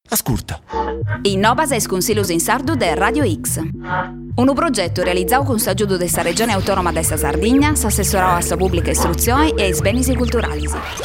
Ascolta. Innovas es Consiglios in Sardu de Radio X. Un progetto realizzato con s'aggiudo della Regione Autonoma de sa Sardegna, s'assessorò a sa pubblica istruzione e ai beni culturali.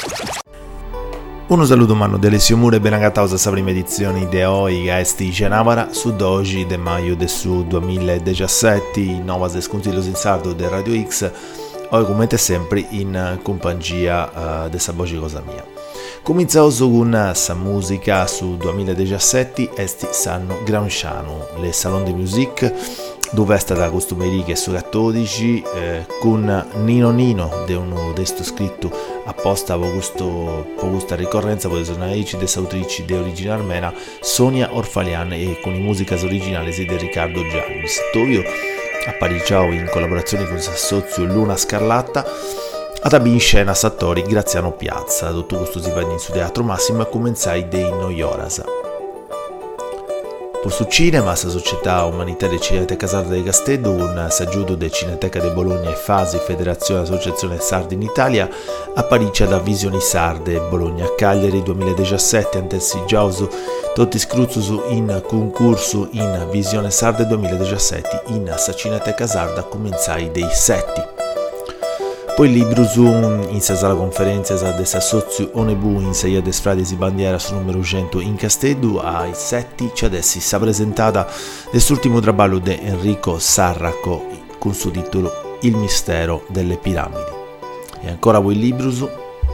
Un saluto umano dell'Alessio Mure e ben agatato a sa prima edizione di oggi a esti Cenavara su 12 de maio del su 2017, Innovas es Consiglios in Sardu de Radio X, oggi come sempre in compagnia de sa voce cosa mia. Cominciamo con sa musica su 2017, esti sanno Gramsciano, le Salon de Musique, dove è stata costumeria su 14, con Nino Nino, di un testo scritto apposta per questa ricorrenza, per le sonorici delle autrici di origine armena, Sonia Orfalian, e con le musiche originali di Riccardo Gianni. Tovio appariciao in collaborazione con suo socio Luna Scarlatta, ad abbi in scena Sattori Graziano Piazza. Tutto questo si va in su Teatro Massimo e cominciai dei Noioras. Per su cinema, la società umanitaria Cineteca Sarda di Castello, un s'aggiudo de Cineteca de Bologna e Fasi, Federazione Associazione Sarda in Italia, apparicia da Visioni Sarde Bologna Cagliari 2017, antessi giausu tutti scruzzusu in concorso in Visione Sarde 2017 in sa Cineteca Sarda cominciai dei setti. Poi libro su in sala conferenza de sa sozio Onebu in saia des Frades di Bandiera su numero 100 in Castello ai setti c'è adesso sa presentata dest'ultimo traballo di Enrico Sarraco con suo titolo Il mistero delle piramidi. E ancora voi libro su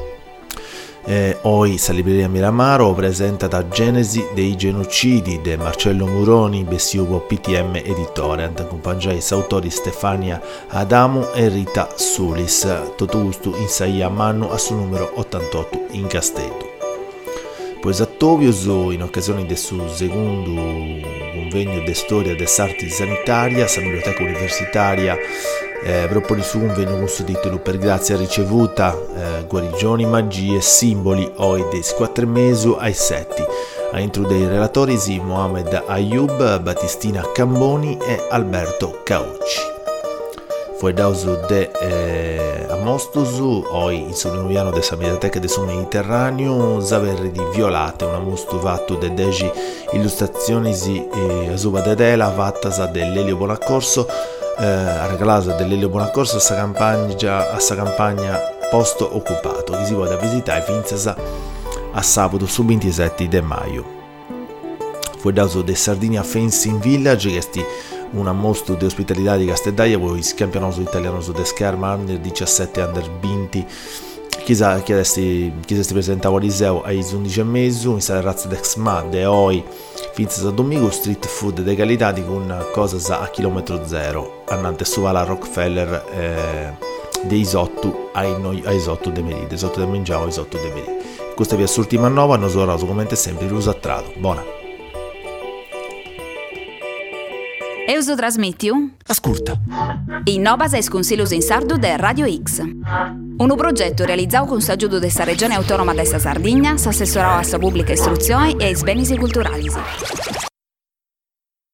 oggi sa libreria Miramaro presenta da Genesi dei genocidi de Marcello Muroni, Bessiuvo PTM editore, accompagnai sa autori Stefania Adamu e Rita Sulis, tutto gusto in saia Mannu a su numero 88 in Castello. Poi Sattovio in occasione del suo secondo convegno di storia dell'arte sanitaria, sa biblioteca universitaria propone su convegno con questo titolo Per grazia ricevuta, guarigioni, magie, simboli, oi dei 4 mesi ai 7. A intro dei relatori si Mohamed Ayub, Battistina Camboni e Alberto Caucci. Fu dauso de Amostosu, oi in sonoviano de sa biblioteca del Mediterraneo, Zaverri di Violate, un amosto fatto de 10 illustrazioni a suba de dela, fatta dell'Elio Bonaccorso, regalato dell'Elio Bonaccorso a sa campagna posto occupato, che si può visitare finza a sabato su 27 di maio. Fu dauso de Sardinia Fencing Village, che sti un ammostro di ospitalità di Castellaia, poi il campionato italiano su de scherma under 17 under 20 chi si presentava a Liceo ai 11 e mezzo in sala razza d'Exma de oi finza domingo street food de qualità di con cose a chilometro zero annante su vala Rockefeller dei isotto ai isotto de merite isotto de mangiavo isotto de merite. Questa via l'ultima nova non so come sempre l'usatrato buona. Euso trasmitiu? Ascolta. Innovas es Consiglios in Sardu de Radio X. Un progetto realizzato con s'aggiudo della Regione Autonoma de sa Sardegna, s'assessorò a sa pubblica istruzione e ai beni culturali.